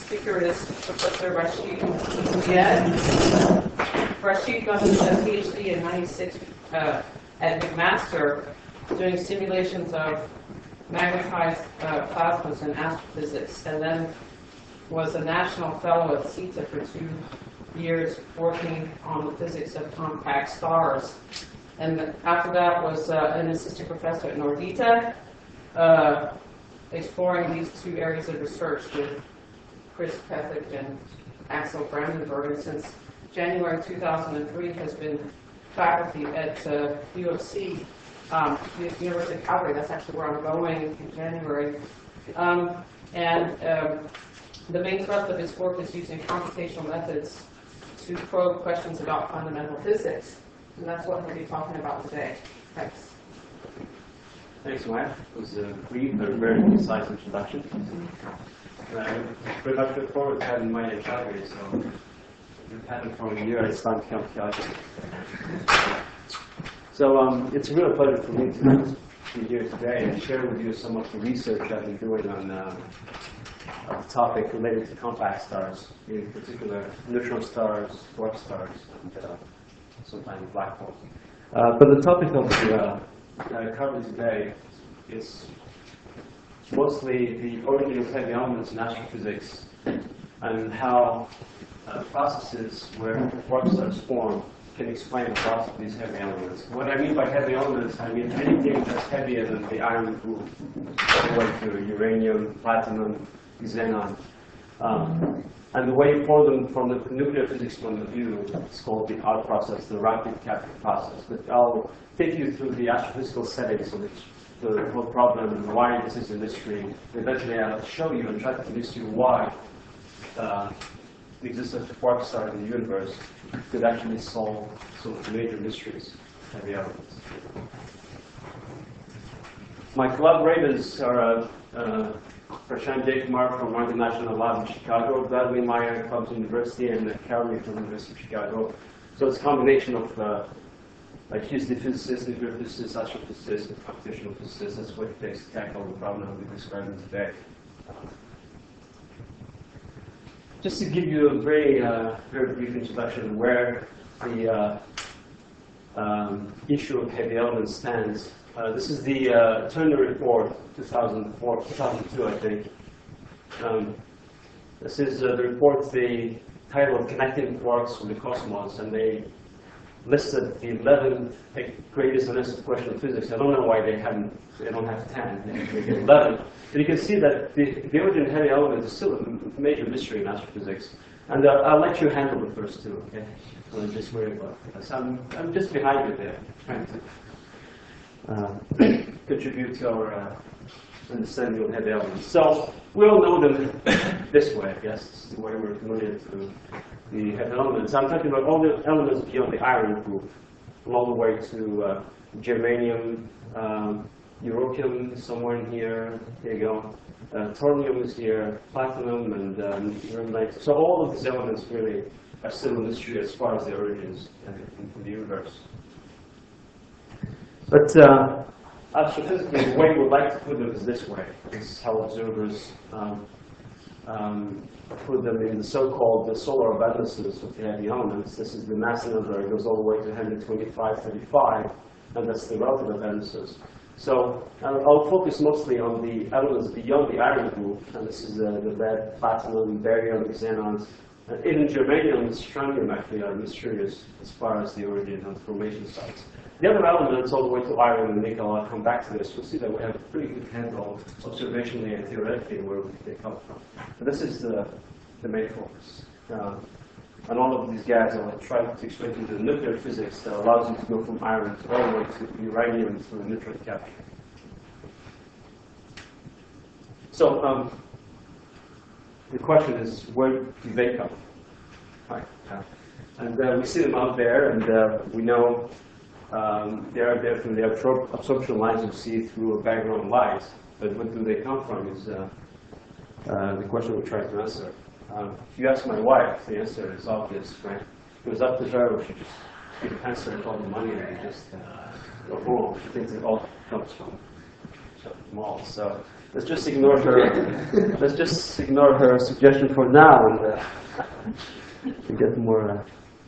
speaker is Professor Rashid Ziad. Rashid got his PhD in '96 at McMaster doing simulations of magnetized plasmas in astrophysics, and then was a national fellow at CETA for 2 years working on the physics of compact stars. And after that was an assistant professor at Nordita, exploring these two areas of research with Chris Pethick and Axel Brandenburg. And since January 2003 has been faculty at U of C, University of Calgary. That's actually where I'm going in January. The main thrust of his work is using computational methods to probe questions about fundamental physics. And that's what we'll be talking about today. Thanks. Thanks, Maya. It was a brief but very concise introduction. I'm very much looking forward to having Maya in Calgary, so we've had it for a year. It's time to come to Calgary. So it's a real pleasure for me to be here today and share with you some of the research I've been doing on a topic related to compact stars, in particular neutron stars, dwarf stars, and sometimes black holes. But the topic of that I cover today is mostly the origin of heavy elements in astrophysics and how processes where dwarf stars form can explain the process of these heavy elements. What I mean by heavy elements, I mean anything that's heavier than the iron group, all the way to uranium, platinum, xenon. And the way you form them from the nuclear physics point of view is called the R process, the rapid capture process. But I'll take you through the astrophysical settings of the whole problem and why this is a mystery. Eventually I'll show you and try to convince you why the existence of dwarf stars in the universe could actually solve some of the major mysteries of heavy elements. My collaborators are Prashant Jaykumar from Martin National Lab in Chicago, Bradley Meyer at Columbia University, and Carolyn from the University of Chicago. So it's a combination of QSD physicists, nuclear physicists, astrophysicists, and computational physicists. That's what it takes to tackle the problem I'll be describing today. Just to give you a very brief introduction of where the issue of heavy elements stands. This is the Turner Report, 2002, I think. This is the report, the title of Connecting Quarks with the Cosmos, and they listed the 11 greatest unanswered questions of physics. I don't know why they don't have 10, they get 11. But you can see that the origin of heavy elements is still a major mystery in astrophysics. And I'll let you handle the first two, okay? Don't just worry about it. So I'm just behind you there, trying to contribute to our understanding of heavy elements. So we all know them this way, I guess. This is the way we're familiar to the heavy elements. I'm talking about all the elements beyond the iron group, all the way to germanium, europium somewhere in here. Here you go. Thorium is here, platinum, and uranite. So all of these elements really are still a mystery as far as their origins in the universe. But astrophysically, the way we like to put them is this way. This is how observers put them in the so-called solar abundances of the heavy elements. This is the mass number. It goes all the way to 125-35, and that's the relative abundances. So I'll focus mostly on the elements beyond the iron group, and this is the lead, platinum, barium, xenons. Even germanium and strontium actually are mysterious as far as the origin and formation sites. The other elements, all the way to iron and nickel, I'll come back to this. You'll see that we have a pretty good handle, observationally and theoretically, where they come from. But this is the main focus. And all of these guys, I'll try to explain to you the nuclear physics that allows you to go from iron all the way to uranium through neutron capture. So the question is, where do they come? Right. And we see them out there, and we know they are there from the absorption lines you see through a background light. But what do they come from is the question we're trying to answer. If you ask my wife, the answer is obvious, right? It was up to her. She just give an answer with all the money and just go home. She thinks it all comes from shopping malls. So let's just ignore her. Let's just ignore her suggestion for now, and get more.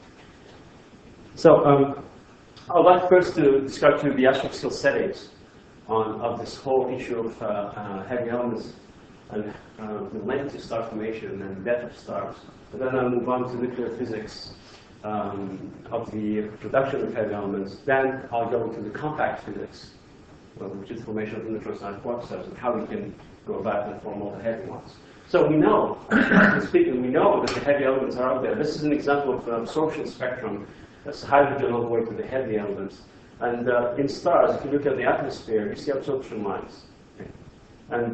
I would like first to describe to you the astrophysical settings of this whole issue of heavy elements and the length of star formation and death of stars. But then I'll move on to nuclear physics of the production of heavy elements. Then I'll go into the compact physics, which is formation of neutrons and quark stars, and how we can go about and form all the heavy ones. So we know, speaking, we know that the heavy elements are out there. This is an example of an absorption spectrum. That's hydrogen all the way to the heavy elements. And in stars, if you look at the atmosphere, you see absorption lines. Okay? And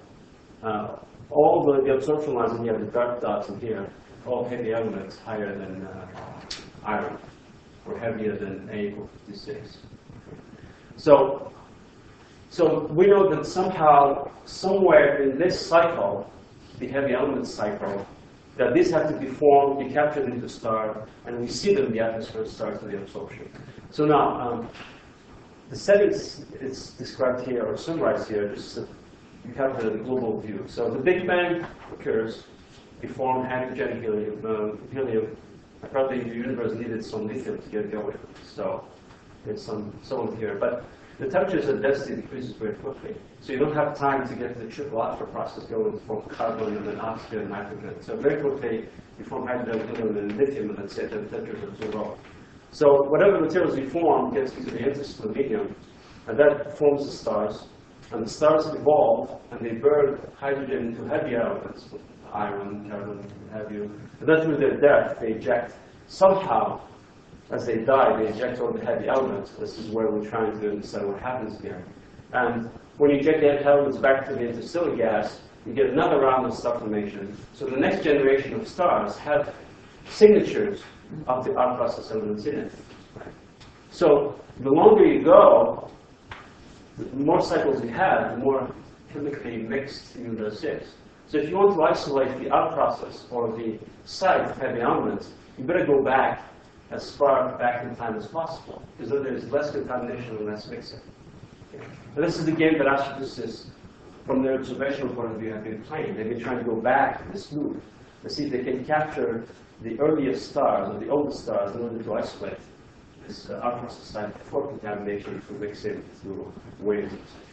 all the absorption lines in here, the dark dots in here, all heavy elements higher than iron, or heavier than A=56. So we know that somehow, somewhere in this cycle, the heavy elements cycle, that these have to be formed, be captured into the star, and we see them in the atmosphere of stars to the absorption. So now, the settings is described here, or summarized here, just to capture the global view. So the Big Bang occurs, we form hydrogen, helium. Apparently the universe needed some lithium to get going. So there's some here. But the temperatures and density decreases very quickly. So you don't have time to get the triple alpha process going to form carbon and then oxygen and nitrogen. So very quickly you form hydrogen, helium, and lithium, and that's it, and the temperatures are too low. So whatever materials we form gets into the interstellar medium, and that forms the stars. And the stars evolve, and they burn hydrogen into heavy elements, iron, carbon, what have you. And then through their death, they eject somehow, as they die, they eject all the heavy elements. This is where we're trying to understand what happens here. And when you eject the heavy elements back to the interstellar gas, you get another round of star formation. So the next generation of stars have signatures of the R process elements in it. So the longer you go, the more cycles you have, the more chemically mixed the universe is. So if you want to isolate the R process or the site of heavy elements, you better go back as far back in time as possible, because then there's less contamination and less mixing. Okay. And this is the game that astrophysicists, from their observational point of view, have been playing. They've been trying to go back in this loop to see if they can capture the earliest stars or the oldest stars in order to isolate this R process site before contamination through mixing, through waves,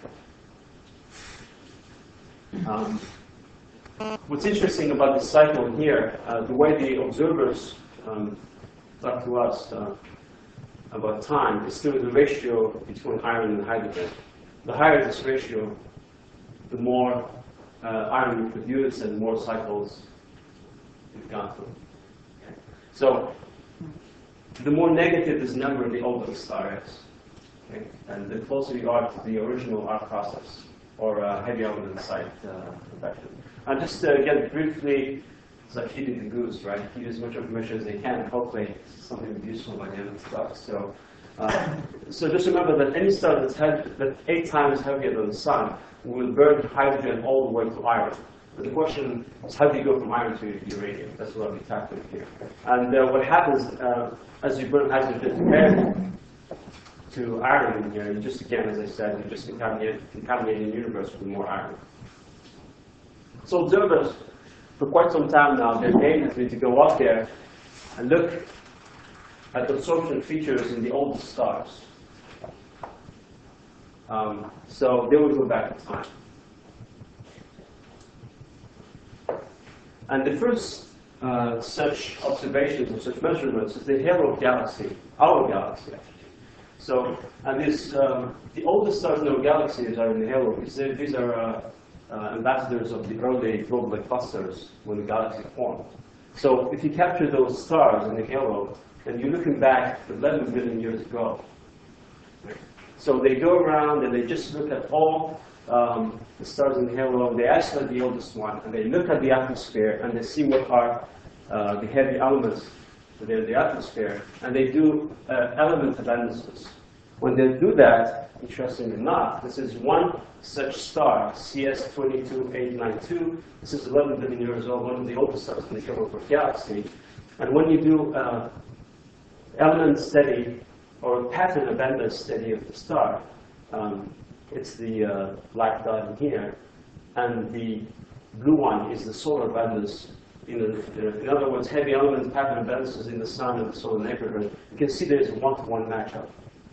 etc. What's interesting about this cycle here, the way the observers talk to us about time is through the ratio between iron and hydrogen. The higher this ratio, the more iron we produce and more cycles we've gone through. Okay. So the more negative this number, the older the star is. Okay. And the closer you are to the original R process, or heavy element site production. And just again, briefly, it's like feeding the goose, right? Keep as much information as they can, and hopefully something will be useful by the end of the class. So just remember that any star that's 8 times heavier than the sun will burn hydrogen all the way to iron. But the question is, how do you go from iron to uranium? That's what I'll be tackling here. And what happens as you burn hydrogen compared to iron in here, you just, again, as I said, you just contaminating the universe with more iron. So observers, for quite some time now, their aim has been to go up there and look at the absorption features in the oldest stars. So they will go back in time. And the first such observations or such measurements is the Halo galaxy, our galaxy, actually. So, and this, the oldest stars in our galaxies are in the Halo, because these are ambassadors of the early globular clusters when the galaxy formed. So if you capture those stars in the halo, then you're looking back 11 billion years ago. So they go around and they just look at all the stars in the halo, they isolate the oldest one, and they look at the atmosphere, and they see what are the heavy elements that are in the atmosphere, and they do element analysis. When they do that, interestingly enough, this is one such star, CS22892. This is 11 billion years old, one of the oldest stars in the Kuiper galaxy. And when you do element study or pattern abundance study of the star, it's the black dot in here. and the blue one is the solar abundance. In other words, heavy element pattern abundances in the sun and the solar neighborhood. You can see there is a one-to-one matchup.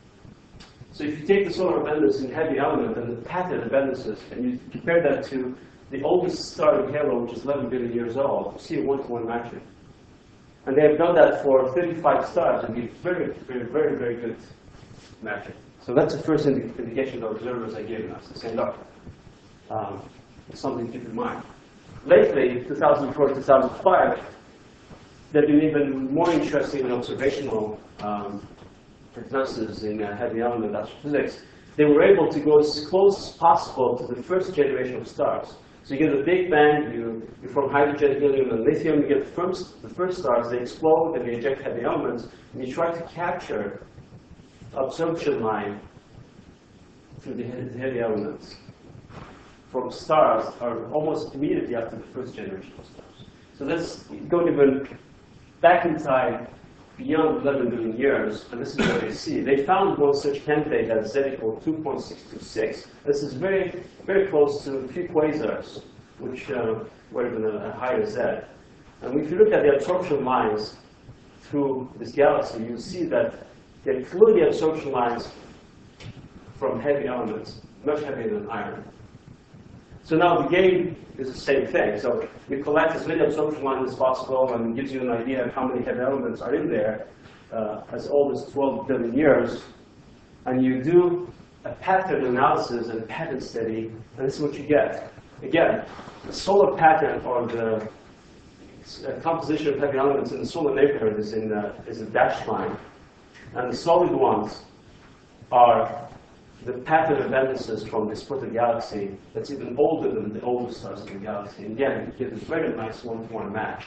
So if you take the solar abundance in heavy element and the pattern abundances, and you compare that to the oldest star in Halo, which is 11 billion years old, you see a one-to-one matching. And they have done that for 35 stars and give very, very, very, very good matching. So that's the first indication the observers are giving us. They're saying, look, something to keep in mind. Lately, 2004, 2005, they've been even more interesting in observational advances in heavy element astrophysics. They were able to go as close as possible to the first generation of stars. So you get a big bang, you form hydrogen, helium, and lithium, you get the first stars, they explode, and they eject heavy elements, and you try to capture absorption line through the heavy elements from stars are almost immediately after the first generation of stars. So that's going even back in time beyond 11 billion years, and this is what they see. They found one such candidate at Z equal 2.626. This is very, very close to a few quasars, which were even a higher Z. And if you look at the absorption lines through this galaxy, you see that they're clearly absorption lines from heavy elements, much heavier than iron. So now the game is the same thing. So we collect as many absorption lines as possible, and it gives you an idea of how many heavy elements are in there as old as 12 billion years. And you do a pattern analysis and pattern study, and this is what you get. Again, the solar pattern, or the composition of heavy elements in the solar neighborhood is a dashed line. And the solid ones are the pattern of abundances from this spotted galaxy that's even older than the oldest stars in the galaxy. And again, you get a very nice one-to-one match.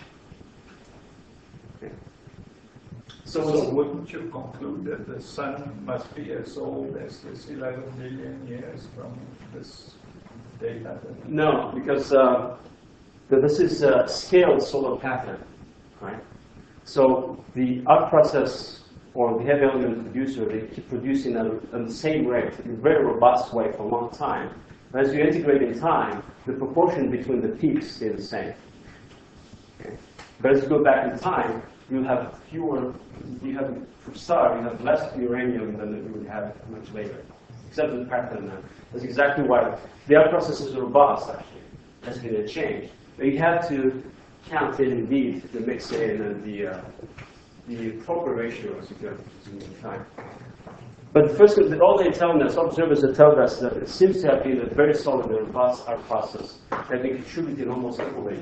Okay. So wouldn't you conclude that the sun must be as old as this 11 billion years from this data? No, because this is a scaled solar pattern, right? So the arc process, or the heavy element producer, they keep producing at the same rate, in a very robust way for a long time. As you integrate in time, the proportion between the peaks stay the same. Okay. But as you go back in time, you have fewer, for star, you have less uranium than you would have much later, except for the pattern. That's exactly why the arc process is robust, actually. That's been a change. But you have to count in, indeed, the mixing and the proper ratio as you go through time. But first, all they're telling us, observers are telling us that it seems to have been a very solid and robust arc process that they contributed almost equally.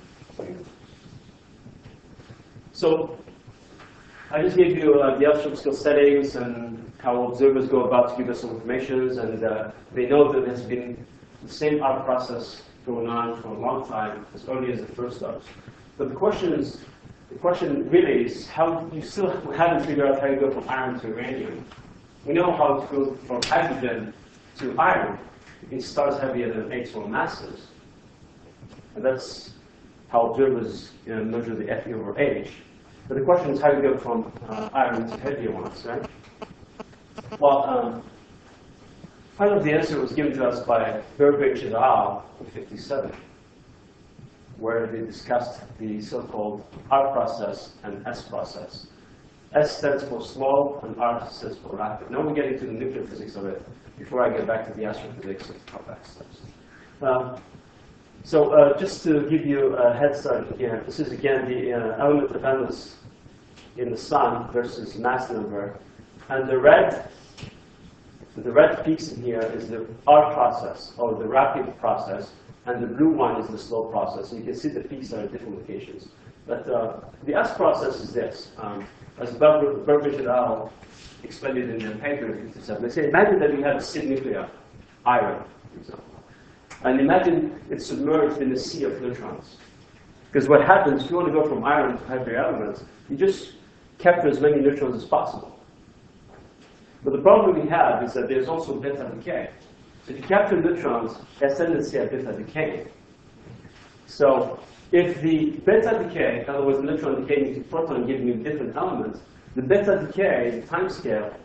So I just gave you the astrophysical settings and how observers go about to give us some information, and they know that there's been the same arc process going on for a long time, as early as the first stars. But the question really is how you still haven't figured out how you go from iron to uranium. We know how to go from hydrogen to iron in stars heavier than 8 solar masses. And that's how observers measure the Fe over H. But the question is how you go from iron to heavier ones, right? Well, part of the answer was given to us by Burbidge et al. In '57. Where they discussed the so-called R process and S process. S stands for slow, and R stands for rapid. Now we're getting to the nuclear physics of it before I get back to the astrophysics of compact stars. Just to give you a head start here, this is again the element abundance in the sun versus mass number. And the red peaks in here is the R process, or the rapid process. And the blue one is the slow process. And you can see the peaks are at different locations. But the S process is this. As Burbidge et al. Explained it in their paper in '57. They say, imagine that you have a SID nuclei, iron, for example. And imagine it's submerged in a sea of neutrons. Because what happens, if you want to go from iron to heavier elements, you just capture as many neutrons as possible. But the problem we have is that there's also beta decay. So if you capture neutrons, there's tendency at beta decay. So if the beta decay, in other words, neutron decaying into proton giving you different elements, the beta decay, the time scale,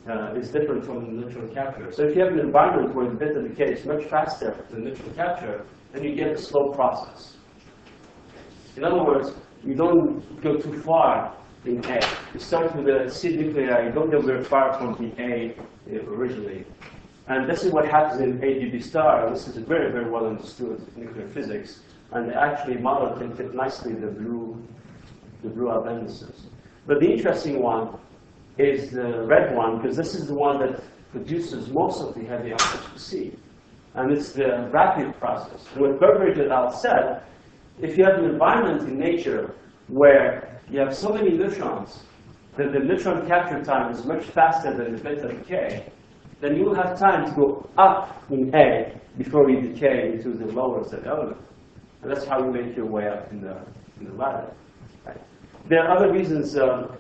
is different from the neutron capture. So if you have an environment where the beta decay is much faster than neutron capture, then you get a slow process. In other words, you don't go too far in A. You start with the seed nuclei, you don't go very far from the A originally. And this is what happens in AGB star. This is very, very well understood nuclear physics. And actually, model can fit nicely the blue appendices. But the interesting one is the red one, because this is the one that produces most of the heavy elements we see. And it's the rapid process. And what Burbridge et al. Said, if you have an environment in nature where you have so many neutrons that the neutron capture time is much faster than the beta decay, then you will have time to go up in A before you decay into the lower set element. And that's how you make your way up in the ladder. Right? There are other reasons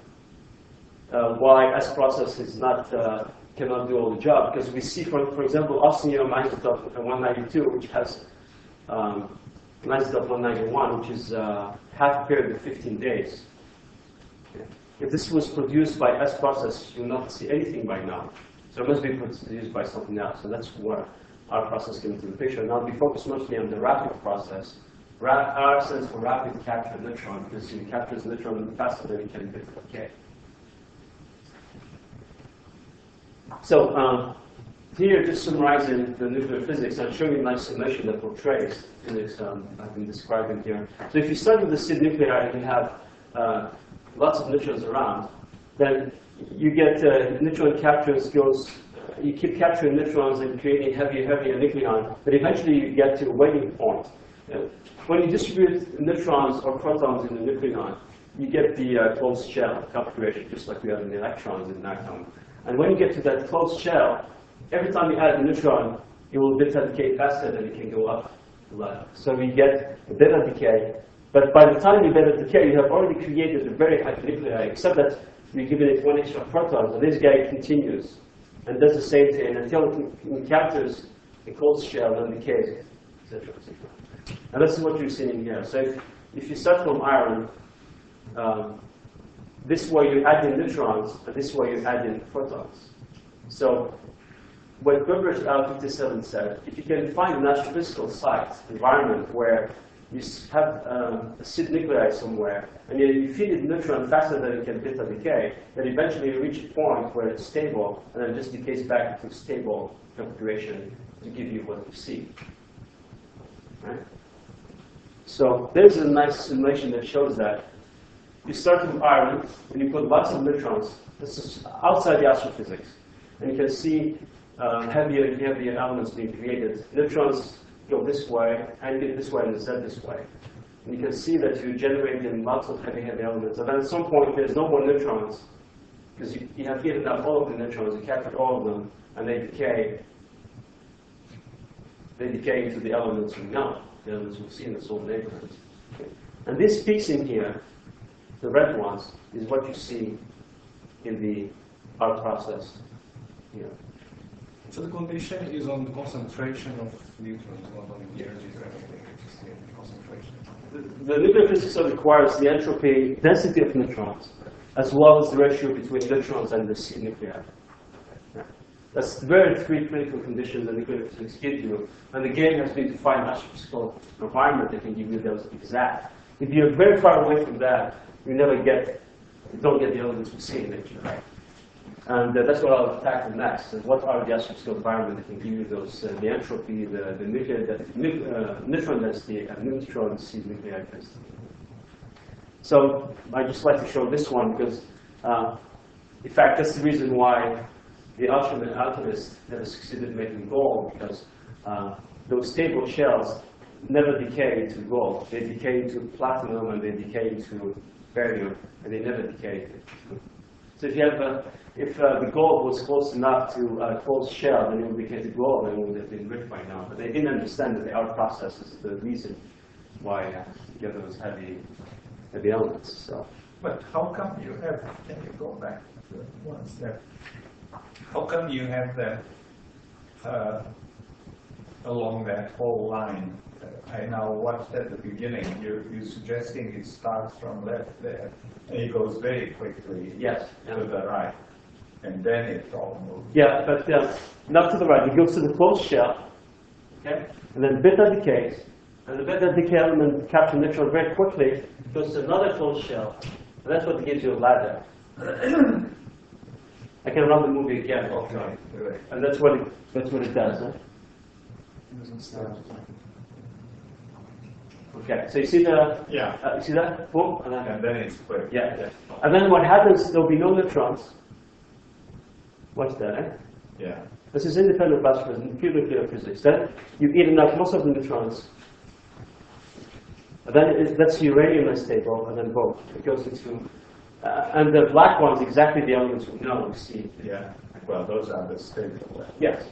why S process is not cannot do all the job, because we see, for example, osmium isotope 192, which has an isotope 191, which is half a period of 15 days. Okay. If this was produced by S process, you will not see anything by now. So it must be produced by something else. So that's where our process came into the picture. Now we focus mostly on the rapid process. R stands for rapid capture neutron, because it captures neutron faster than it can decay. So here, just summarizing the nuclear physics, I'm showing you a nice simulation that portrays physics I've been describing here. So if you start with the seed nuclei and you have lots of neutrons around, then you get neutron captures you keep capturing neutrons and creating heavier nucleon, but eventually you get to a waiting point. When you distribute neutrons or protons in the nucleon, you get the closed shell configuration, just like we have in the electrons in an atom. And when you get to that closed shell, every time you add a neutron, it will beta decay faster than it can go up the ladder. So we get a beta decay, but by the time you beta decay, you have already created a very high nuclei, except that you're giving it one extra proton, and this guy continues and does the same thing until it captures the closed shell and decays, etc., etc. And this is what you're seeing here. So if you start from iron, this way you add in neutrons, and this way you add in protons. So what Burbridge et al. 57 said, if you can find an astrophysical site, environment where you have a seed nuclei somewhere, and you feed it neutron faster than it can beta decay, then eventually you reach a point where it's stable, and then it just decays back to stable configuration to give you what you see. Right? So there's a nice simulation that shows that. You start with iron, and you put lots of neutrons. This is outside the astrophysics. And you can see heavier and heavier elements being created. Neutrons go this way, and get this way, and Z this way. And you can see that you're generating lots of heavy elements. And then at some point, there's no more neutrons, because you have given up all of the neutrons, you captured all of them, and they decay. They decay into the elements we know, the elements we've seen in the solar neighborhoods. Okay. And these peaks in here, the red ones, is what you see in the R process here. So the condition is on the concentration of neutrons, not on the energy or anything, it's the concentration. The nuclear physics requires the entropy density of neutrons, as well as the ratio between neutrons and the seed nuclei. Yeah. That's very three critical conditions that nuclear physics gives you. And the game has been to find an astrophysical environment that can give you those exact. If you're very far away from that, you don't get the elements we see in nature. Right? And that's what I'll tackle next. And what are the astrophysical environment that can give you those, the entropy, the neutron density, and neutron seed nuclei density. So I just like to show this one because, in fact, that's the reason why the alchemists never succeeded making gold, because those stable shells never decay into gold. They decay into platinum, and they decay into barium, and they never decay. So if you have if the gold was close enough to a closed shell, then it would decay to gold, and it would have been rich by now. But they didn't understand that the art process is the reason why you get those heavy elements. So. But how come you have? Can you go back to one step? How come you have that along that whole line? I now watched at the beginning. You're suggesting it starts from left there, and it goes very quickly yes, to the right. and then it all moves. Yeah, but not to the right. It goes to the closed shell, okay? And then beta decays, and the beta decay element captures neutron very quickly. It goes to another closed shell, and that's what gives you a ladder. I can run the movie again. Okay. And that's what it does. Huh? It doesn't start. Okay, so you see the Yeah. you see that? Boom, and then, And then it's quick. yeah. And then what happens? There'll be no neutrons. Watch that. Eh? Yeah. This is independent of pure nuclear physics. Then you've eaten up most of the neutrons. And then that's uranium unstable, and then boom, it goes into. And the black ones, exactly the elements we know, we see. Yeah. Well, those are the stable. Yes.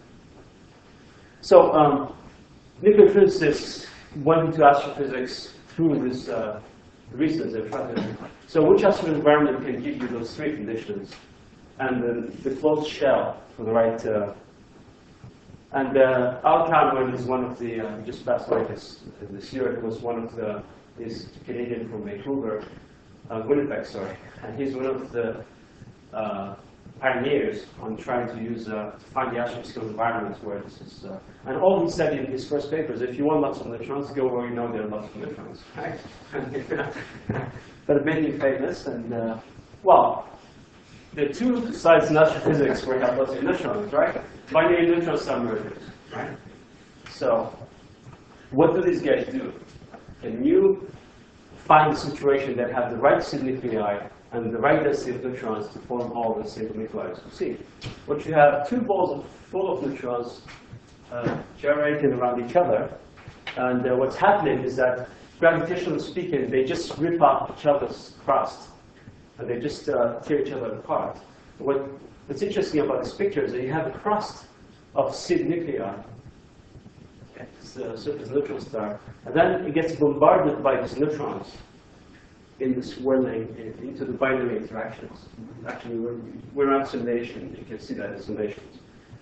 So nuclear physicists went into astrophysics through this reasons. So which astro environment can give you those three conditions? And the closed shell for the right. And Al Cameron is one of the, just passed away this year, was one of he's Canadian from Vancouver, Winnipeg, sorry. And he's one of the pioneers on trying to use, to find the astrophysical environments where this is. And all he said in his first paper is, if you want lots of neutrons, go where you know there are lots of neutrons, right? But it made him famous, and well, there are two sides in astrophysics where you have lots of neutrons, right? Binary neutron star mergers, right? So, what do these guys do? Can you find a situation that have the right seed nuclei and the right density of neutrons to form all the same nuclei? See, what you have, two balls full of neutrons gyrating around each other, and what's happening is that, gravitationally speaking, they just rip off each other's crust, and they just tear each other apart. What's interesting about this picture is that you have a crust of seed nuclei. It's a surface neutron star, and then it gets bombarded by these neutrons in this whirling into the binary interactions. Actually, we're on simulation. You can see that in simulations.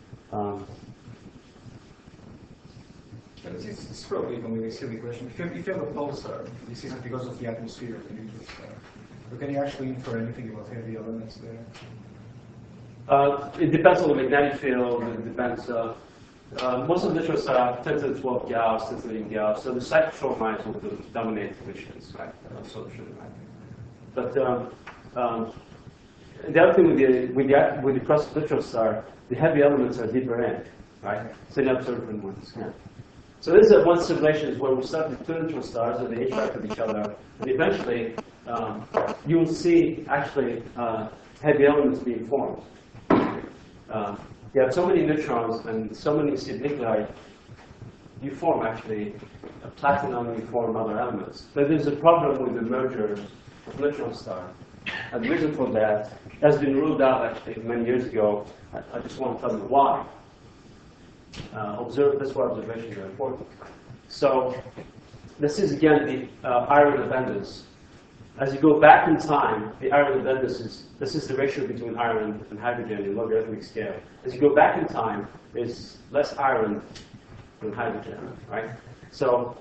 It's probably going to be a silly question. If you have a pulsar, this isn't because of the atmosphere of the neutron star. But can you actually infer anything about heavy elements there? It depends on the magnetic field. It depends. Most of the neutrons are 10 to the 12 Gauss, 10 to the 8 Gauss. So the cyclotron lines will dominate emissions, right? But the other thing with the crust of neutron star, the heavy elements are deeper in, right? So the observable ones. Yeah. So this is one simulation is where we start with two neutron stars and they interact with each other, and eventually you will see actually heavy elements being formed. You have so many neutrons and so many seed nuclei, you form actually a platinum, you form other elements. But there's a problem with the merger of neutron star. And the reason for that has been ruled out actually many years ago. I just want to tell you why. That's why observations are important. So this is again the iron abundance. As you go back in time, the iron abundance this is the ratio between iron and hydrogen in logarithmic scale. As you go back in time, there's less iron than hydrogen, right? So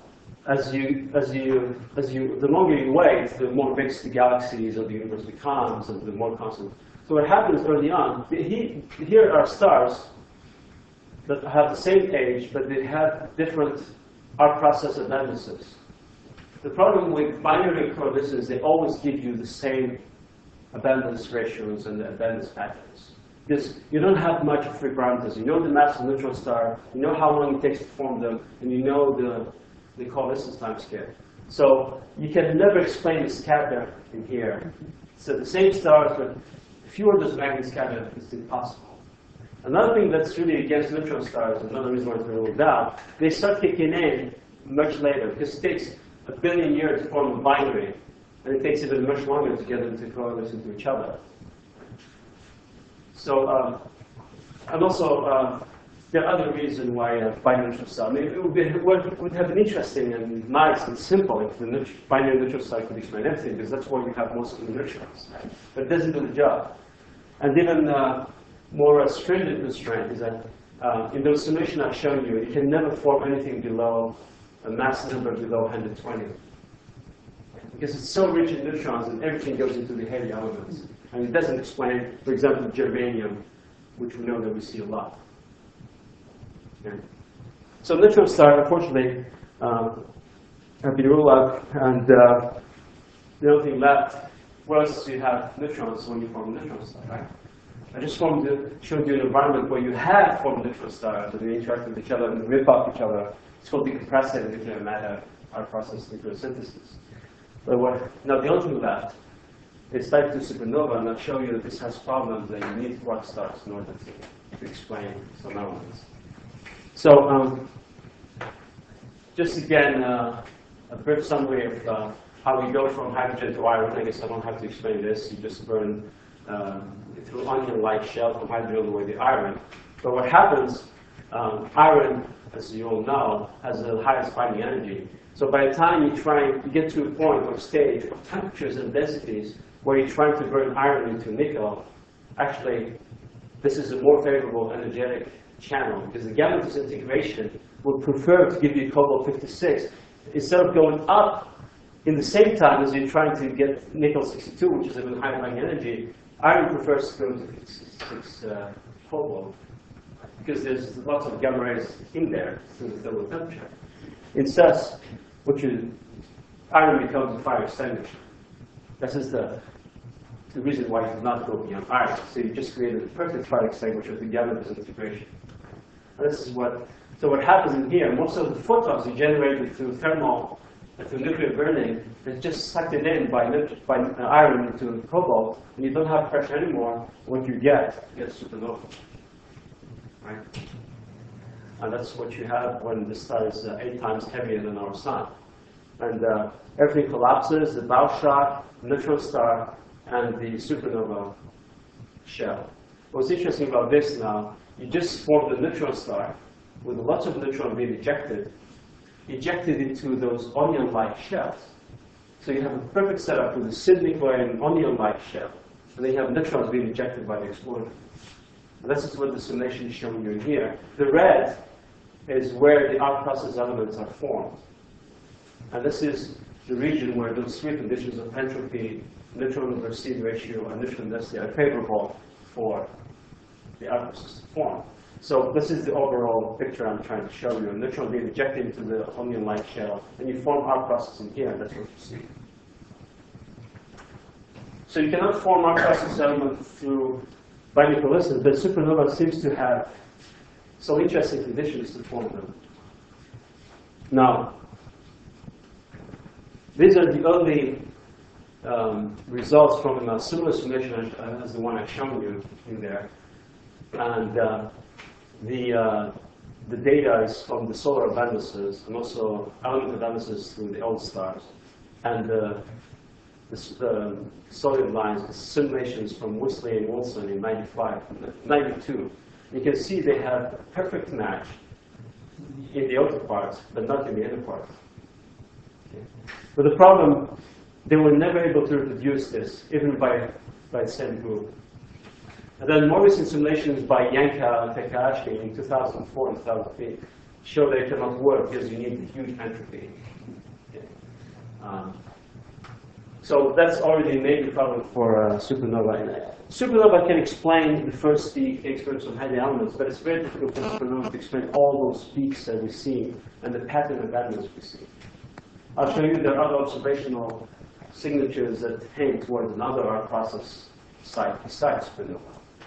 the longer you wait, the more mixed the galaxies of the universe becomes, and the more constant. So what happens early on? Here are stars that have the same age, but they have different arc process abundances. The problem with binary coordinates, they always give you the same abundance ratios and the abundance patterns. Because you don't have much free parameters. You know the mass of the neutron star, you know how long it takes to form them, and you know the coalescence time scale. So you can never explain the scatter in here. So the same stars, but few orders of magnitude scatter is impossible. Another thing that's really against neutron stars, another reason why it's been ruled out, they start kicking in much later, because it takes 1 billion years to form a binary, and it takes even much longer to get them to coalesce into each other. So, and also, there are other reasons why binary neutron star. I mean, it would have been interesting and nice and simple if the binary neutron star could explain everything, because that's where you have most of the neutrons. But it doesn't do the job. And even more stringent constraint is that in the simulation I've shown you, you can never form anything below a mass number below 120. because it's so rich in neutrons and everything goes into the heavy elements. And it doesn't explain, for example, germanium, which we know that we see a lot. Okay. So neutron stars, unfortunately, have been ruled out, and the only thing left, what else do you have neutrons when you form a neutron star, right? I just wanted to show you an environment where you have formed neutron stars and they interact with each other and rip off each other. It's called decompressive nuclear matter, our process nucleosynthesis. But now the only thing left is type 2 supernova, and I'll show you that this has problems that you need rock stars in order to explain some elements. So just again, a brief summary of how we go from hydrogen to iron. I guess I don't have to explain this. You just burn through onion-like shell from hydrogen all the way to iron. But what happens, iron, as you all know, has the highest binding energy. So by the time you get to a point or stage of temperatures and densities where you're trying to burn iron into nickel, actually, this is a more favorable energetic channel, because the gamma disintegration would prefer to give you cobalt-56. Instead of going up in the same time as you're trying to get nickel-62, which is even higher binding energy, iron prefers to go to 56 cobalt, because there's lots of gamma rays in there through the thermal temperature. Instead, iron becomes a fire extinguisher. This is the reason why you do not go beyond iron. So you just created the perfect fire extinguisher with the gamma disintegration. And this is so what happens in here, most of the photons are generated through nuclear burning, is just sucked in by iron into cobalt, and you don't have pressure anymore. What you get supernova. Right? And that's what you have when the star is 8 times heavier than our sun. And everything collapses, the bow shock, neutron star, and the supernova shell. What's interesting about this now, you just formed a neutron star with lots of neutrons being ejected into those onion-like shells. So you have a perfect setup with a synuclear and onion-like shell. And then you have neutrons being ejected by the explosion. And this is what the simulation is showing you here. The red is where the arc process elements are formed. And this is the region where those three conditions of entropy, neutron over C ratio, and neutron density are favorable for the arc process to form. So this is the overall picture I'm trying to show you. A neutron being ejected into the onion-like shell, and you form arc process in here, and that's what you see. So you cannot form arc process elements through binucleosynthesis, but supernova seems to have some interesting conditions to form them. Now, these are the only results from a similar simulation as the one I've shown you in there. And the data is from the solar abundances and also element abundances through the old stars. And the solid lines, the simulations from Whistler and Wilson in 92. You can see they have a perfect match in the outer parts, but not in the inner parts. Okay. But the problem, they were never able to reproduce this, even by the same group. And then more recent simulations by Yanka and Takahashi in 2004 and 2008 show that it cannot work because you need huge entropy. Okay. So that's already a major problem for supernova. And supernova can explain the first peak experience of heavy elements, but it's very difficult for supernova to explain all those peaks that we see and the pattern of elements we see. I'll show you there are other observational signatures that hint towards another arc process site besides supernova.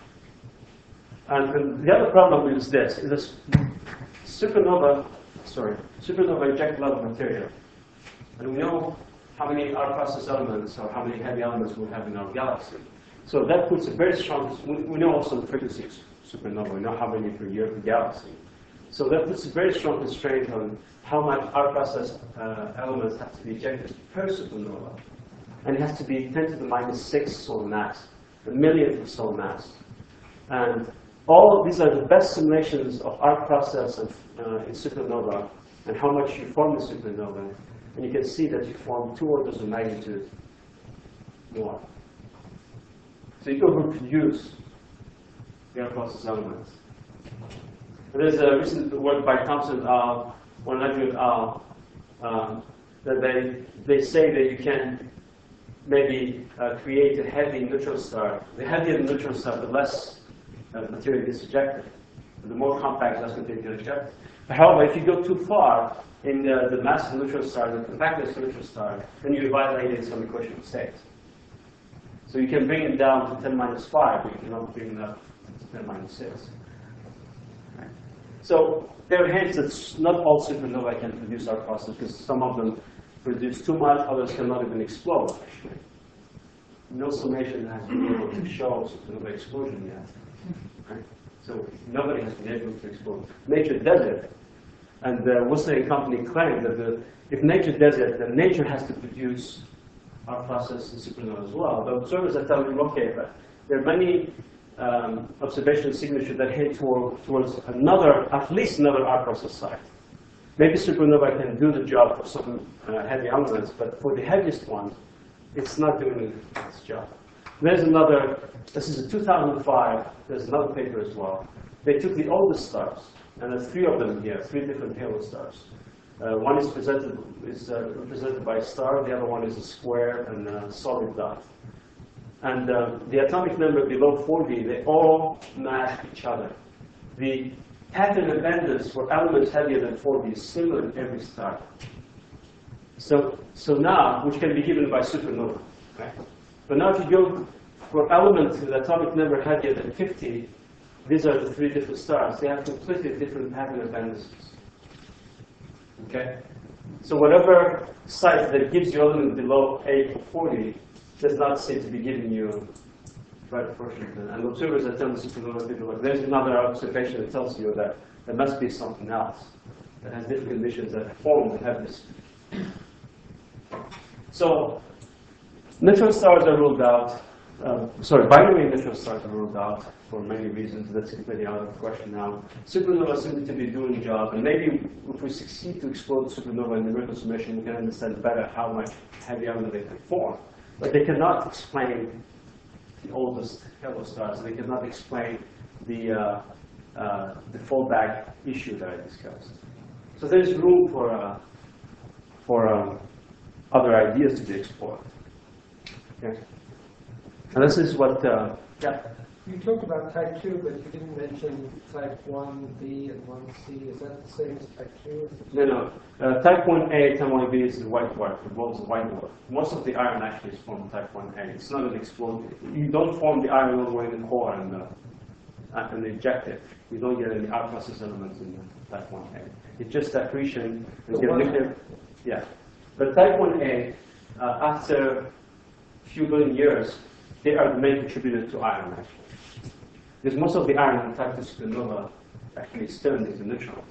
And the other problem is this: supernova inject a lot of material, and we know how many arc process elements or how many heavy elements we have in our galaxy. So that puts a very strong. We know also the frequency of supernova. We know how many per year per galaxy. So that puts a very strong constraint on how much arc process elements have to be ejected per supernova, and it has to be 10 to the minus 6 solar mass, a millionth of solar mass, and all of these are the best simulations of arc process in supernova and how much you form in supernova. And you can see that you form 2 orders of magnitude more. So you can reproduce the arc process elements. And there's a recent work by Thompson et al., 100 et al., that they say that you can maybe create a heavy neutron star. The heavier the neutron star, the less material gets ejected. The more compact, less material gets ejected. However, if you go too far in the mass of the neutron star, the compactness of the neutron star, then you violate some equation of states. So you can bring it down to 10 minus 5, but you cannot bring it up to 10 minus 6. Right? So there are hints that not all supernovae can produce our process, because some of them produce too much, others cannot even explode, actually. No summation has been able to show supernova explosion yet. Right? So nobody has been able to explode. Nature does it. And Wilson and company claim that if nature does it, then nature has to produce our process in supernova as well. The observers are telling you, okay, but there are many observational signatures that head towards at least another R process site. Maybe supernova can do the job for some heavy elements, but for the heaviest ones, it's not doing its job. There's another, this is a 2005, there's another paper as well. They took the oldest stars, and there's 3 of them here, 3 different halo stars. One is represented by a star, the other one is a square and a solid dot. And the atomic number below 40, they all match each other. The pattern abundance for elements heavier than 40 is similar in every star. So now, which can be given by supernova, right? But now if you go for elements with atomic number heavier than 50, these are the 3 different stars. They have completely different pattern abundances. Okay? So whatever site that gives you element below 8 or 40 does not seem to be giving you right proportion. And observers are telling supernova people, like, there's another observation that tells you that there must be something else that has different conditions that form the heaviest. So neutron stars are ruled out. Binary neutron stars are ruled out for many reasons. That's completely out of the question now. Supernova seem to be doing the job, and maybe if we succeed to explode supernova in the numerical summation, we can understand better how much heavy element they can form. But they cannot explain the oldest halo stars. They cannot explain the fallback issue that I discussed. So there's room for other ideas to be explored. Okay. And this is what, yeah. You talked about type 2, but you didn't mention type 1b and 1c. Is that the same as type 2? No. Type 1a, type 1b is the white dwarf, involves the white dwarf. Most of the iron actually is formed in type 1a. It's not an explosion. You don't form the iron all the way in the core and eject it. You don't get any R process elements in type 1a. It's just accretion and get nuclear. Yeah. But type 1a, after a few billion years, they are the main contributor to iron, actually. Because most of the iron in type 2 supernova actually is turned into neutrons.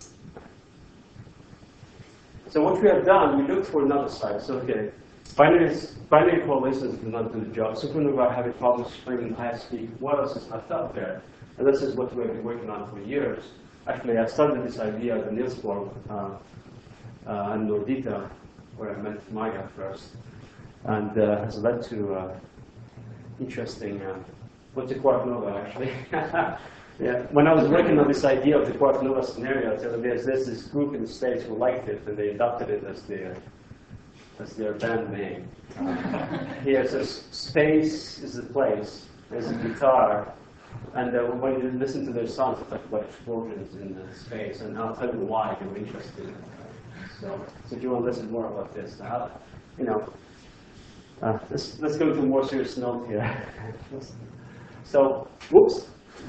So what we have done, we looked for another site. So, okay, binary correlations do not do the job. Supernova have a problem explaining high speed. What else is left out there? And this is what we've been working on for years. Actually, I started this idea at the Niels Bohr and Nordita, where I met Maya first, and has led to interesting, what's a quark nova, actually? Yeah. When I was working on this idea of the quark nova scenario, there's this group in the States who liked it, and they adopted it as their band name. Here it says, space is the place, there's a guitar, and when you listen to their songs, they talk about explosions in space, and I'll tell you why you're interested in it. So if you want to listen more about this, let's go to a more serious note here. So, whoops.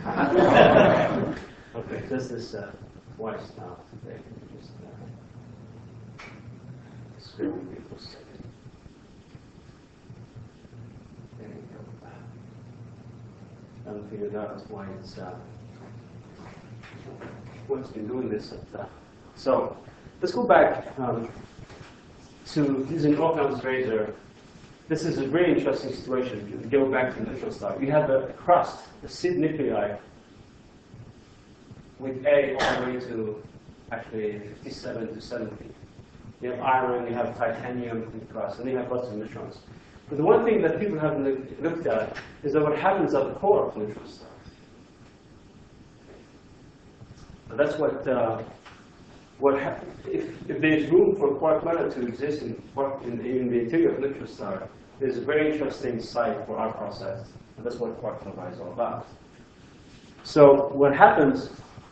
Okay, just this twice now. Today. Just screen me for a second. There you go. I haven't figured out why it's been doing this. So, let's go back to using Occam's razor. This is a very interesting situation. You go back to the neutron star. You have a crust, a seed nuclei, with A all the way to actually 57 to 70. You have iron, you have titanium in the crust, and you have lots of neutrons. But the one thing that people haven't looked at is that what happens at the core of neutron stars. And that's what if there's room for quark matter to exist in the interior of a neutron star, there's a very interesting site for our process, and that's what quark nova is all about. So what happens,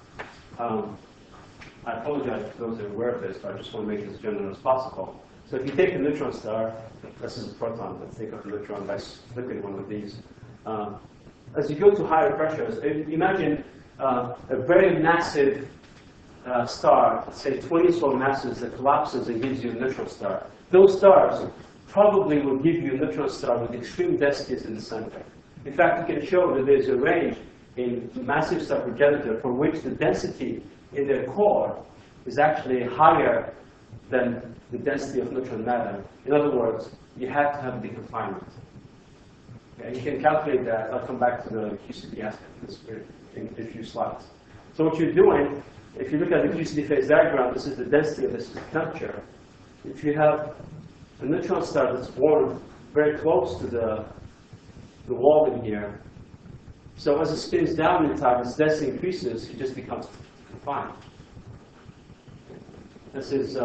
I apologize to those who are aware of this, but I just want to make it as general as possible. So if you take a neutron star, this is a proton, let's think of a neutron by flipping one of these. As you go to higher pressures, imagine a very massive star, say 20 solar masses, that collapses and gives you a neutron star. Those stars probably will give you a neutron star with extreme densities in the center. In fact, you can show that there's a range in massive star progenitor for which the density in their core is actually higher than the density of neutron matter. In other words, you have to have deconfinement. Okay, you can calculate that. I'll come back to the QCD aspect of this in a few slides. So what you're doing, if you look at the QCD phase diagram, this is the density of this temperature. If you have a neutron star that's born very close to the wall in here, so as it spins down in time, its density increases, it just becomes confined. This is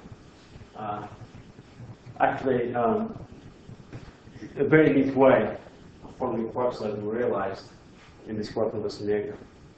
actually a very neat way of forming quarks that we realized in this quark nova scenario.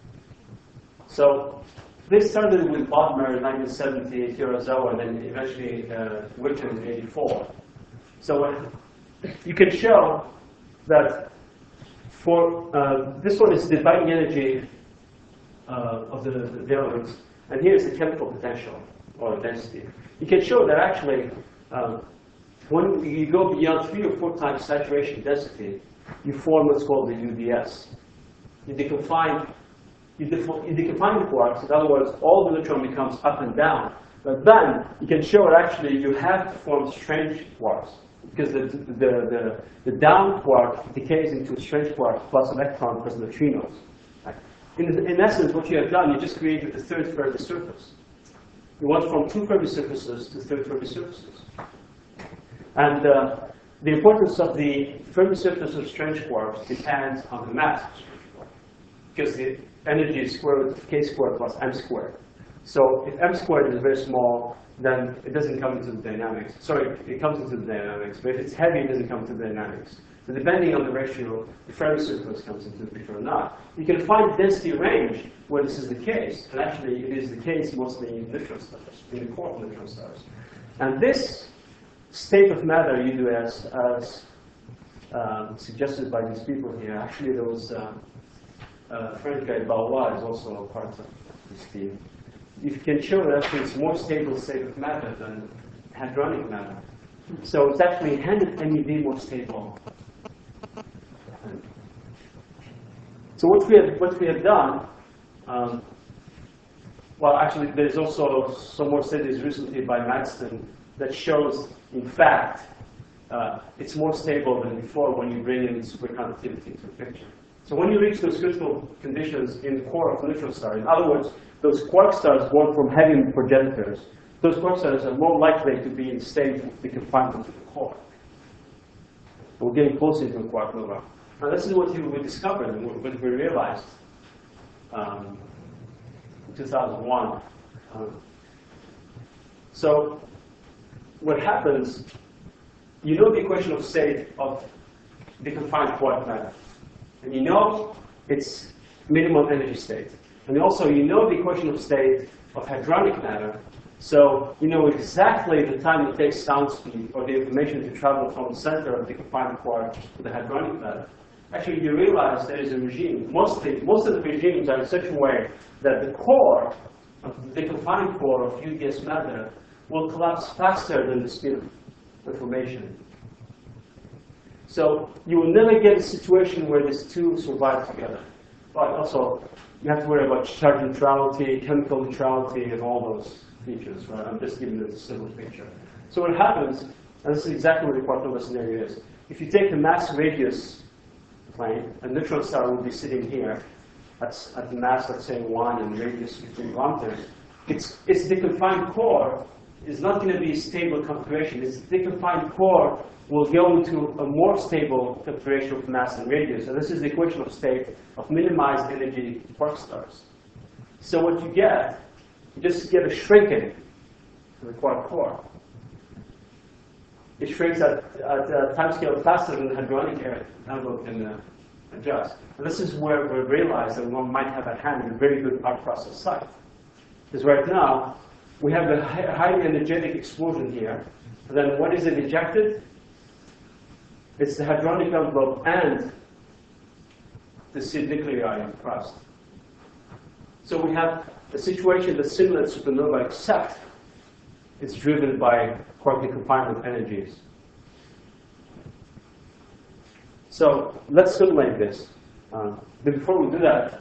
So this started with Bodmer in 1970, Hirasawa, and then eventually Witten in 1984. So you can show that for this one is the binding energy of the elements, and here's the chemical potential or density. You can show that actually when you go beyond 3 or 4 times saturation density, you form what's called the UDS. You deconfine the quarks. In other words, all the neutron becomes up and down. But then you can show that actually you have to form strange quarks, because the down quark decays into a strange quark plus electron plus neutrinos. Right? In essence, what you have done, you just created the third Fermi surface. You went from 2 Fermi surfaces to 3 Fermi surfaces. And the importance of the Fermi surface of strange quarks depends on the mass of strange quark, because the energy is square root of k squared plus m squared. So if m squared is very small, then it doesn't come into the dynamics. Sorry, it comes into the dynamics, but if it's heavy, it doesn't come into the dynamics. So depending on the ratio, the Fermi surface comes into the picture or not. You can find density range where this is the case, and actually it is the case mostly in neutron stars, in the core of neutron stars. And this state of matter, UDS, as suggested by these people here, actually there was French guy Balois is also a part of this team. You can show that actually it's more stable state of matter than hadronic matter. So it's actually 100 MeV more stable. So what we have done, well, actually, there's also some more studies recently by Madston that shows, in fact, it's more stable than before when you bring in superconductivity into the picture. So when you reach those critical conditions in the core of a neutron star, in other words, those quark stars born from heavy progenitors, those quark stars are more likely to be in state of deconfinement to the core. We're getting closer to a quark nova. Now this is what we discovered and what we realized in 2001. So what happens, you know the equation of state of deconfined quark matter. And you know its minimum energy state. And also you know the equation of state of hadronic matter. So you know exactly the time it takes sound speed or the information to travel from the center of the deconfined quark to the hadronic matter. Actually, you realize there is a regime. Most of the regimes are in such a way that the core, the deconfined core of UDS matter will collapse faster than the speed of information. So you will never get a situation where these two survive together. But also, you have to worry about charge neutrality, chemical neutrality, and all those features. Right? I'm just giving you a simple picture. So what happens, and this is exactly what the quark nova scenario is. If you take a mass radius plane, a neutron star will be sitting here at the mass, let's say 1 and radius 15 kilometers. Its deconfined core is not going to be a stable configuration. Its deconfined core will go into a more stable configuration of mass and radius. And this is the equation of state of minimized energy quark stars. So what you get you just get a shrinking of the quark core. It shrinks at a time scale faster than the hadronic envelope can adjust. And this is where we realize that one might have at hand a very good arc process site. Because right now, we have a highly energetic explosion here. And then what is it ejected? It's the hadronic envelope and the seed nuclei in the crust. So we have a situation that's similar to supernova, except it's driven by quark confinement energies. So let's simulate this. But before we do that,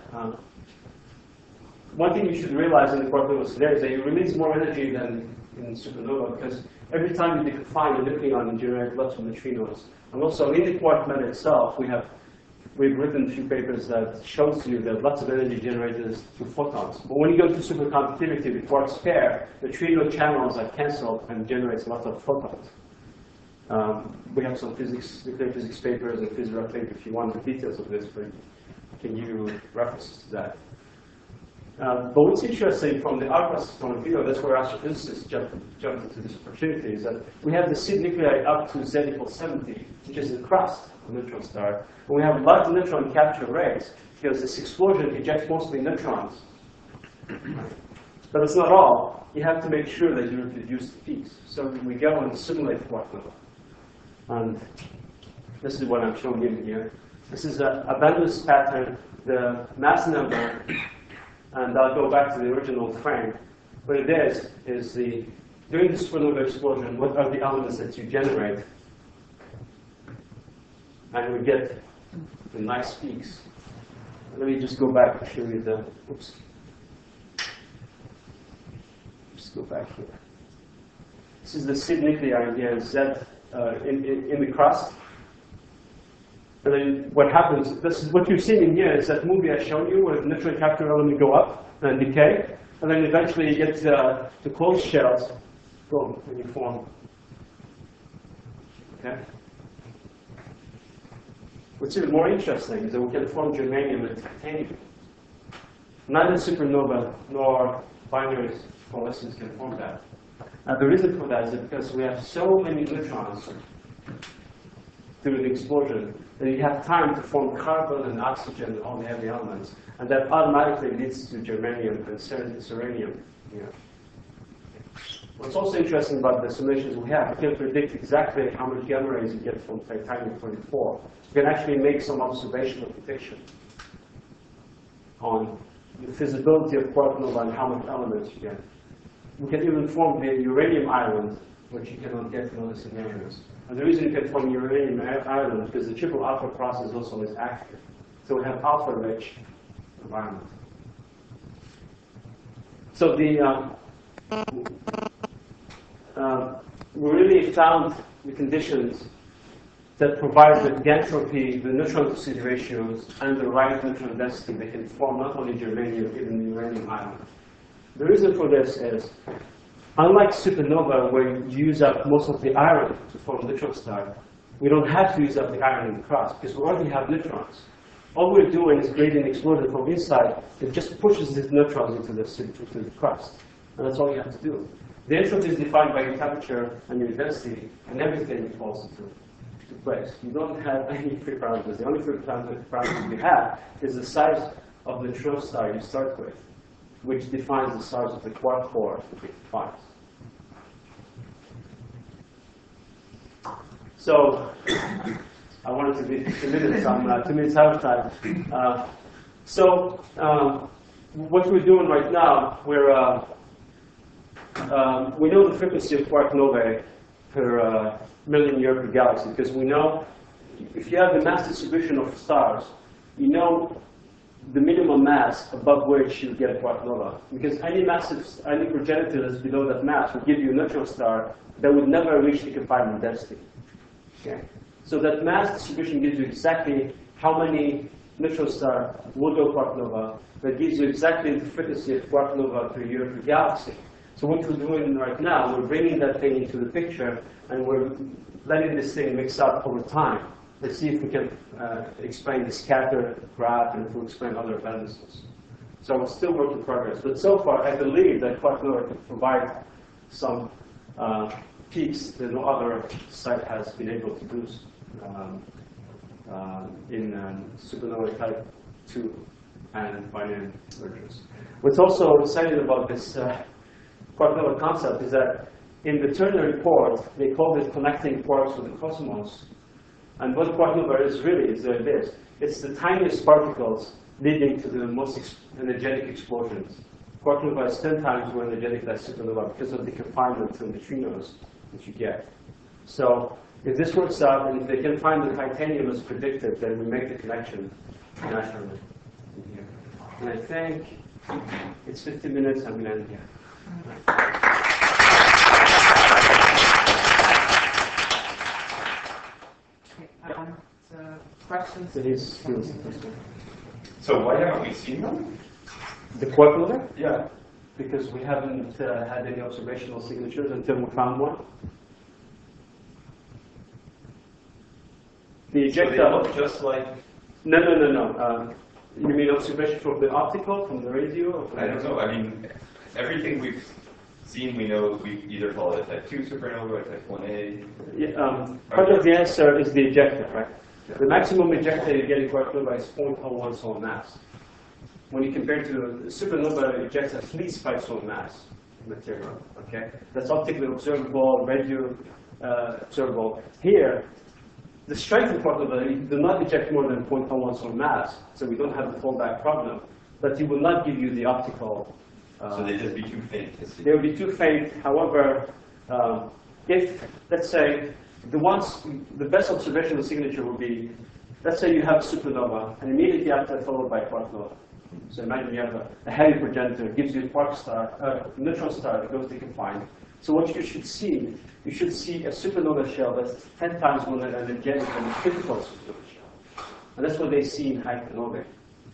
one thing you should realize in the quark nova today is that you release more energy than in supernova, because every time you deconfine a nucleon, you generate lots of neutrinos. And also in the quark matter itself, we've written a few papers that shows you that lots of energy generated through photons. But when you go to superconductivity, the quarks pair, the neutrino channels are cancelled and generates lots of photons. We have some nuclear physics papers and physics papers if you want the details of this, but I can give you references to that. But what's interesting from the arc process point of view, that's where astrophysicists jumped into this opportunity, is that we have the seed nuclei up to Z equals 70, which is the crust of a neutron star. And we have large neutron capture rates, because this explosion ejects mostly neutrons. But it's not all. You have to make sure that you reduce the peaks. So we go and simulate quark nova. And this is what I'm showing you here. This is a bandwidth pattern, the mass number, and I'll go back to the original frame. What it is during the supernova explosion, what are the elements that you generate? And we get the nice peaks. Let me just go back and show you the, oops. Just go back here. This is the seed nuclei here, Z in the crust. And then what happens, this is what you're seeing here is that movie I showed you where the neutron capture element go up and decay. And then eventually you get to closed shells, boom, and you form. Okay? What's even more interesting is that we can form germanium and titanium. Neither supernova nor binary coalescence can form that. And the reason for that is because we have so many neutrons through the explosion that you have time to form carbon and oxygen and all the heavy elements. And that automatically leads to germanium and ceranium. Yeah. What's also interesting about the simulations we have, we can predict exactly how much gamma rays you get from titanium-24. We can actually make some observational prediction on the feasibility of quark nova and how much elements you get. We can even form the uranium island, which you cannot get from other scenarios. And the reason you can form uranium island is because the triple alpha process also is active. So we have alpha-rich environment. So we really found the conditions that provide the entropy, the neutron to seed ratios, and the right neutron density that can form not only germanium, but even the uranium island. The reason for this is, unlike supernova, where you use up most of the iron to form a neutron star, we don't have to use up the iron in the crust because we already have neutrons. All we're doing is creating an explosion from inside that just pushes these neutrons into the crust. And that's all you have to do. The entropy is defined by your temperature and your density, and everything falls into place. You don't have any free parameters. The only free parameters you have is the size of the neutron star you start with, which defines the size of the quark core that it defines. So, I wanted to be 2 minutes. I'm 2 minutes out of time. What we're doing right now, we know the frequency of quark novae per million year per galaxy, because we know if you have the mass distribution of stars, you know the minimum mass above which you get a quark nova. Because any progenitor that's below that mass will give you a neutron star that would never reach the confinement density. Okay? So that mass distribution gives you exactly how many neutron stars will go quark nova. That gives you exactly the frequency of quark nova per year per galaxy. So what we're doing right now, we're bringing that thing into the picture, and we're letting this thing mix up over time. Let's see if we can explain the scatter graph and if we'll explain other balances. So it's still work in progress. But so far, I believe that quark nova can provide some peaks that no other site has been able to do in supernova type 2 and binary mergers. What's also exciting about this quark nova concept is that in the ternary port, they call it connecting quarks with the cosmos. And what quark nova is really is this. It's the tiniest particles leading to the most energetic explosions. Quark nova is 10 times more energetic than supernova because of the confinement to neutrinos that you get. So if this works out, and if they can find the titanium as predicted, then we make the connection naturally in here. And I think it's 50 minutes, I'm going to end here. So questions? So here's the first one. So why haven't we seen them? The quark nova? Yeah. Because we haven't had any observational signatures until we found one. The So they ejecta. look just like, No. You mean observation from the optical, from the radio? Or from I don't know, I mean, everything we've seen, we know we either call it a type 2 supernova or type 1A. Yeah, part of the answer is the ejecta, right? The maximum ejecta you get in quark nova is 0.01 solar mass. When you compare to supernova, it ejects at least 5 solar mass material. Okay, that's optically observable, radio observable. Here, the strength of quark nova, you do not eject more than 0.01 solar mass, so we don't have the fallback problem. But it will not give you the optical. So they'd just be too faint to see. They will be too faint. However, if, let's say, the best observational signature would be, let's say you have a supernova, and immediately after followed by quark nova. So imagine you have a heavy progenitor, gives you a quark star, neutron star that goes deconfined. So what you should see a supernova shell that's 10 times more energetic than a typical supernova shell. And that's what they see in hypernovae.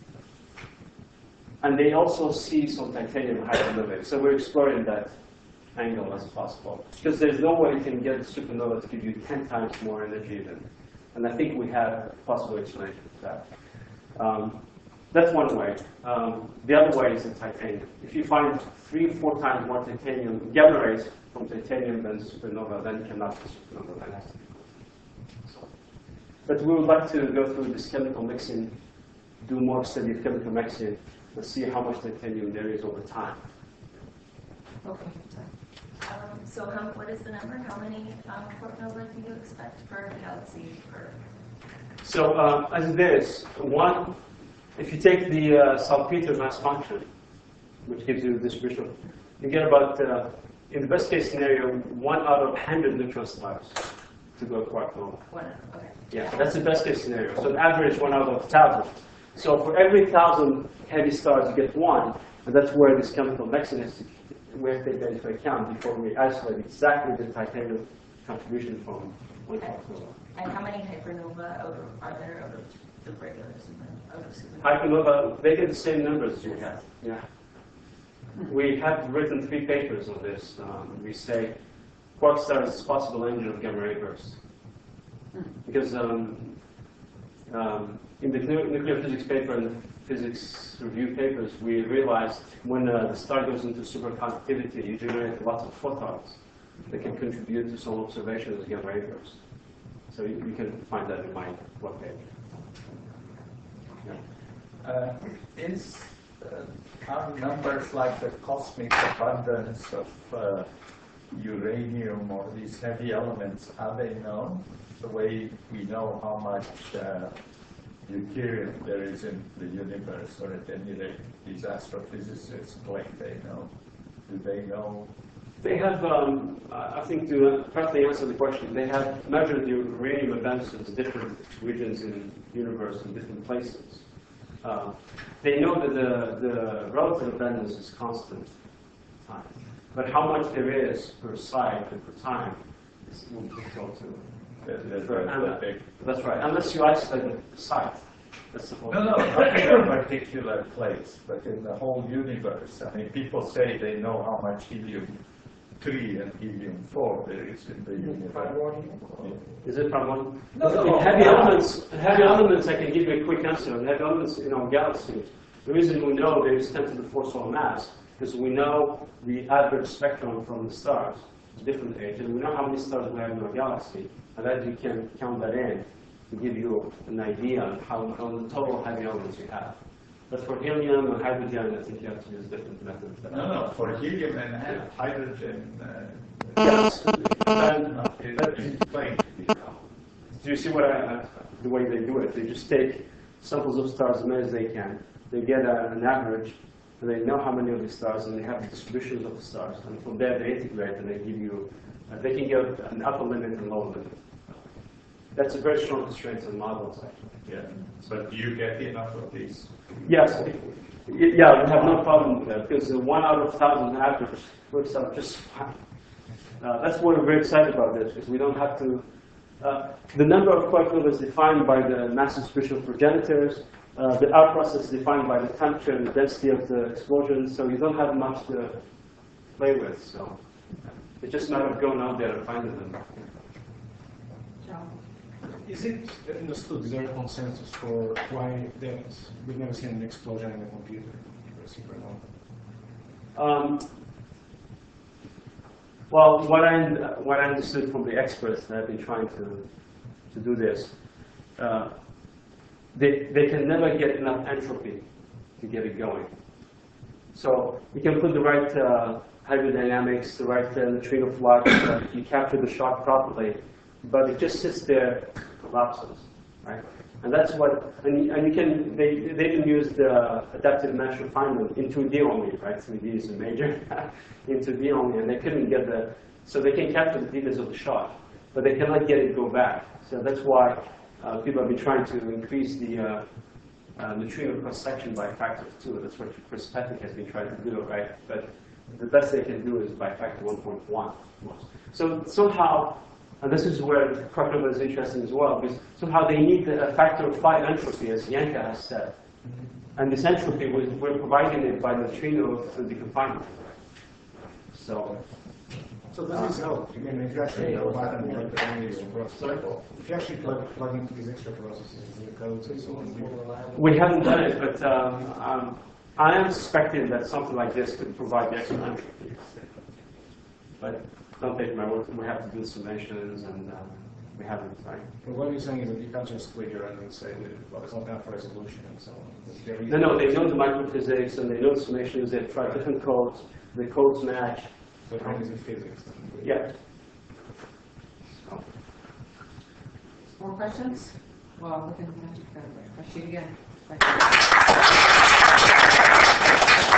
And they also see some titanium hypernovae. So we're exploring that angle as possible. Because there's no way you can get a supernova to give you 10 times more energy than. And I think we have a possible explanation for that. That's one way. The other way is in titanium. If you find 3 or 4 times more titanium, gamma rays from titanium than supernova, then it cannot be supernova. Then it has to be. But we would like to go through this chemical mixing, do more study of chemical mixing, and see how much titanium there is over time. Okay. So what is the number? How many quark nova do you expect per galaxy? So as it is, one, if you take the salpeter mass function, which gives you the distribution, you get about, in the best case scenario, 1 out of 100 neutron stars to go quark nova. Okay. Yeah, that's the best case scenario. So an average 1 out of 1,000. So for every 1,000 heavy stars, you get 1, and that's where this chemical mechanism we have to take that into account before we isolate exactly the titanium contribution from one quark nova. And how many hypernova are there out of the regular supernova? Hypernova, they get the same numbers as you have. Yeah. We have written 3 papers on this. We say quark stars is possible engine of gamma ray bursts. Because in the nuclear physics paper and the physics review papers, we realized when the star goes into superconductivity, you generate lots of photons that can contribute to some observations of gamma ray bursts. So you can find that in my webpage. Yeah. Are numbers like the cosmic abundance of uranium or these heavy elements, are they known? The way we know how much deuterium there is in the universe, or at any rate, these astrophysicists claim they know. Do they know? They have, I think to partly answer the question, they have measured the uranium abundances in different regions in the universe in different places. They know that the relative abundance is constant time. But how much there is per site and per time is difficult to that's right, unless you isolate the site. That's the whole No, not in a particular place, but in the whole universe. I mean, people say they know how much helium-3 and helium-4 there is in the universe. Is it from one? No. Heavy elements, I can give you a quick answer. On heavy elements in our galaxy, The reason we know they extend to the four solar mass is we know the average spectrum from the stars, different ages. We know how many stars we have in our galaxy, and that you can count that in to give you an idea on how the total heavy elements you have. But for helium and hydrogen, I think you have to use different methods. No, for helium and hydrogen. Yes. It's plain. Do you see what the way they do it? They just take samples of stars as many as they can. They get an average, and they know how many of the stars, and they have the distributions of the stars. And from there, they integrate, and they give you, they can give an upper limit and lower limit. That's a very strong constraint on models, actually. Yeah, but do you get enough of these? Yes. Yeah, we have no problem with that, because 1 out of 1,000 average works out just fine. That's why we're very excited about this, because we don't have to. The number of quark is defined by the mass distribution of progenitors. The R process is defined by the temperature and the density of the explosion, so you don't have much to play with. So it's just a matter of going out there and finding them. Is it understood, is there a consensus for why we've never seen an explosion in a computer or a supernova? Well, what I understood from the experts that have been trying to do this, they can never get enough entropy to get it going. So you can put the right hydrodynamics, the right neutrino flux, you capture the shock properly, but it just sits there, collapses, right? And that's what, and you can, they even use the adaptive dimensional refinement in 2D only, right? 3D is a major, in 2D only, and they couldn't get so they can capture the details of the shock, but they cannot get it to go back. So that's why people have been trying to increase the neutrino cross-section by a factor of 2. That's what Chris Pettick has been trying to do, right? But the best they can do is by factor 1.1. So somehow, and this is where quark number is interesting as well, because somehow they need a factor of 5 entropy, as Yanka has said. And this entropy, we're providing it by neutrino through the confinement. So does this help? I mean, if you actually go back and plug the only process, if you actually plug into these extra processes, the codes and so on. We haven't done it, but I am suspecting that something like this could provide the extra entropy. But don't take my word, we have to do summations, and we haven't, right? But what you're saying is that you can't just split your end and say, well, it's not enough for resolution and so on. No, they know the microphysics, and they know the summations, they've tried different codes, the codes match. So it is in physics. Yeah. More questions? Well, look at the magic, again.